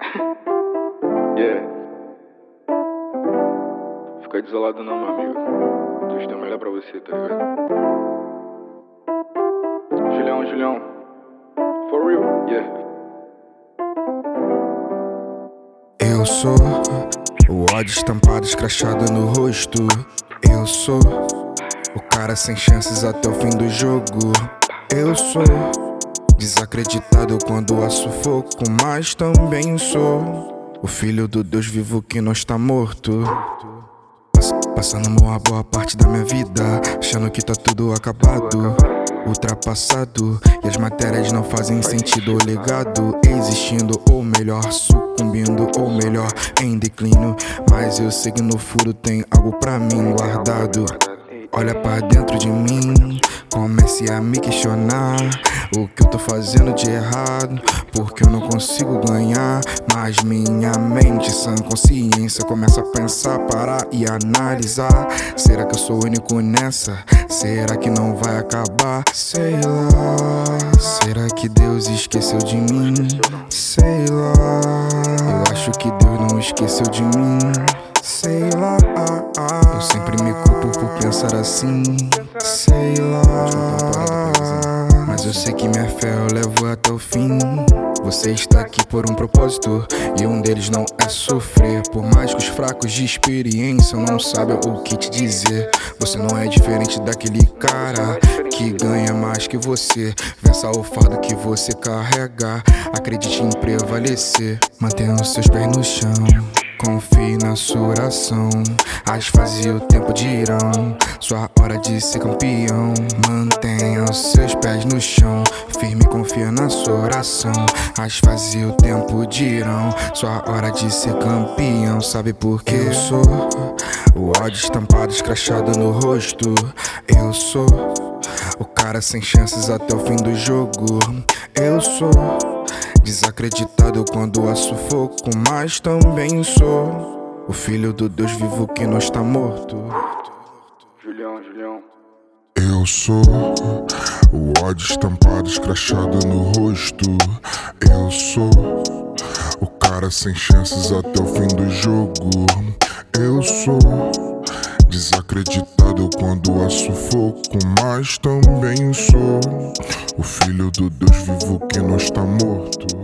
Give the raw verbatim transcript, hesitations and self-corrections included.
Yeah. Fica desolado não, meu amigo. Deus tem o melhor pra você, tá ligado? Julião, Julião. For real, yeah. Eu sou o ódio estampado, escrachado no rosto. Eu sou o cara sem chances até o fim do jogo. Eu sou desacreditado quando há sufoco, mas também sou o filho do Deus vivo que não está morto. Passando uma boa parte da minha vida achando que tá tudo acabado, ultrapassado, e as matérias não fazem sentido. O legado existindo, ou melhor, sucumbindo, ou melhor, em declínio. Mas eu sei que no furo tem algo pra mim guardado. Olha pra dentro de mim, comece a me questionar o que eu tô fazendo de errado, porque eu não consigo ganhar. Mas minha mente, sã consciência, começa a pensar, parar e analisar. Será que eu sou o único nessa? Será que não vai acabar? Sei lá. Será que Deus esqueceu de mim? Sei lá. Eu acho que Deus não esqueceu de mim. Sei lá. Eu sempre me culpo por pensar assim. Sei lá. Mas eu sei que minha fé eu levo até o fim. Você está aqui por um propósito, e um deles não é sofrer. Por mais que os fracos de experiência não saibam o que te dizer, você não é diferente daquele cara que ganha mais que você. Vença o fardo que você carrega, acredite em prevalecer. Mantenha os seus pés no chão, confie na sua oração. As fases e o tempo dirão sua hora de ser campeão. Mantenha os seus pés no chão, firme, confia na sua oração. As fases e o tempo dirão sua hora de ser campeão. Sabe por quê? Eu sou o ódio estampado, escrachado no rosto. Eu sou o cara sem chances até o fim do jogo. Eu sou desacreditado quando há sufoco, mas também sou o filho do Deus vivo que não está morto. Julião, Julião. Eu sou o ódio estampado, escrachado no rosto. Eu sou o cara sem chances até o fim do jogo. Eu sou desacreditado quando há sufoco, mas também sou o filho do Deus vivo que não está morto.